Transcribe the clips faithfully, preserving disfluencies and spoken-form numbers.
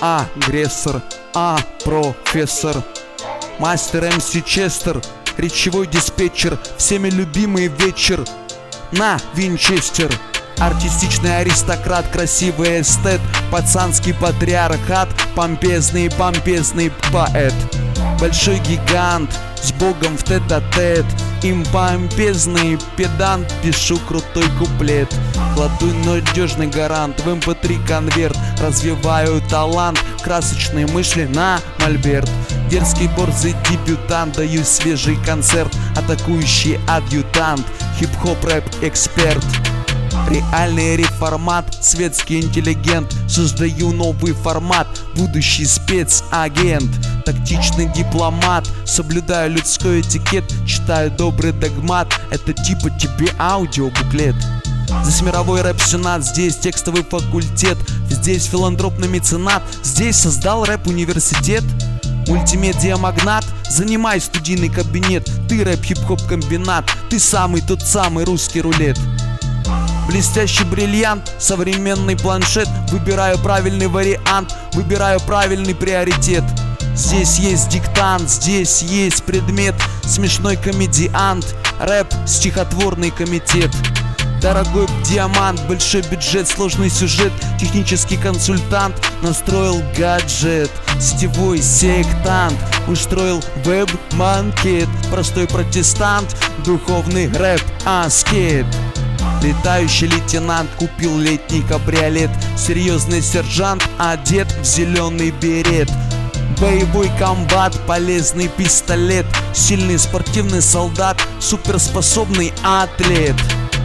агрессор, а профессор, мастер эм си Честер, речевой диспетчер, всеми любимый вечер на Винчестер. Артистичный аристократ, красивый эстет, пацанский патриархат, помпезный помпезный поэт. Большой гигант, с богом в тет-а-тет, им помпезный педант, пишу крутой куплет. Кладу надежный гарант в эм пэ три конверт, развиваю талант, красочные мысли на мольберт. Дерзкий борзый дебютант, даю свежий концерт, атакующий адъютант, хип-хоп рэп эксперт. Реальный реформат, светский интеллигент, создаю новый формат, будущий спецагент. Тактичный дипломат, соблюдаю людской этикет, читаю добрый догмат, это типа тебе аудиобуклет. Здесь мировой рэп-сенат, здесь текстовый факультет, здесь филантропный меценат, здесь создал рэп-университет. Мультимедиа-магнат, занимай студийный кабинет, ты рэп-хип-хоп комбинат, ты самый тот самый русский рулет. Блестящий бриллиант, современный планшет, выбираю правильный вариант, выбираю правильный приоритет. Здесь есть диктант, здесь есть предмет, смешной комедиант, рэп, стихотворный комитет. Дорогой диамант, большой бюджет, сложный сюжет, технический консультант, настроил гаджет, сетевой сектант, устроил веб-манкет, простой протестант, духовный рэп-аскет. Летающий лейтенант купил летний кабриолет, серьезный сержант одет в зеленый берет. Боевой комбат, полезный пистолет, сильный спортивный солдат, суперспособный атлет.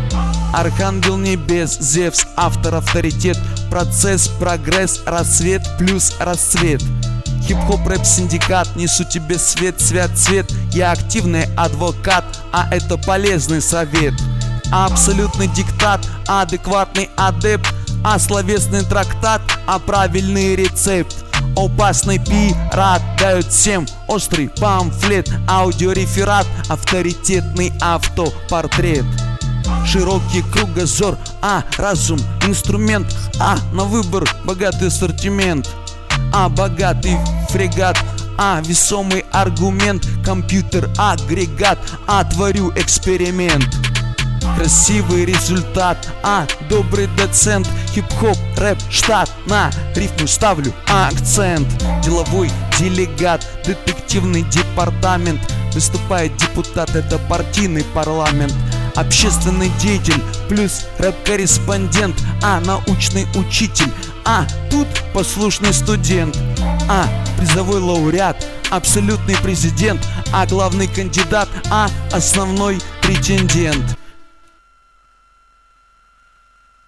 Архангел небес, Зевс, автор, авторитет, процесс, прогресс, рассвет плюс расцвет. Хип-хоп рэп-синдикат, несу тебе свет, свят, цвет. Я активный адвокат, а это полезный совет. Абсолютный диктат, адекватный адепт, а словесный трактат, а правильный рецепт. Опасный пират дает всем острый памфлет, аудиореферат, авторитетный автопортрет. Широкий кругозор, а разум инструмент, а на выбор богатый ассортимент, а богатый фрегат, а весомый аргумент, компьютер агрегат, а творю эксперимент. Красивый результат, а добрый доцент, хип-хоп, рэп, штат, на рифму ставлю акцент. Деловой делегат, детективный департамент, выступает депутат, это партийный парламент. Общественный деятель, плюс рэп-корреспондент, а научный учитель, а тут послушный студент, а призовой лауреат, абсолютный президент, а главный кандидат, а основной претендент.